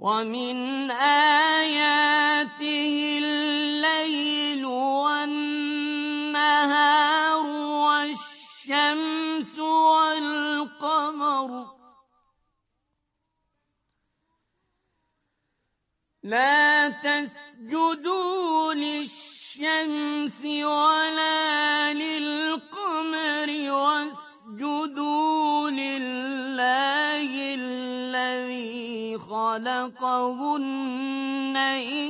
وَمِنْ آيَاتِهِ اللَّيْلُ وَالنَّهَارُ وَالشَّمْسُ وَالْقَمَرُ ۚ لَا تَسْجُدُوا لِلشَّمْسِ وَلَا لِلْقَمَرِ وَاسْجُدُوا لِلَّهِ الَّذِي خَلَقَهُنَّ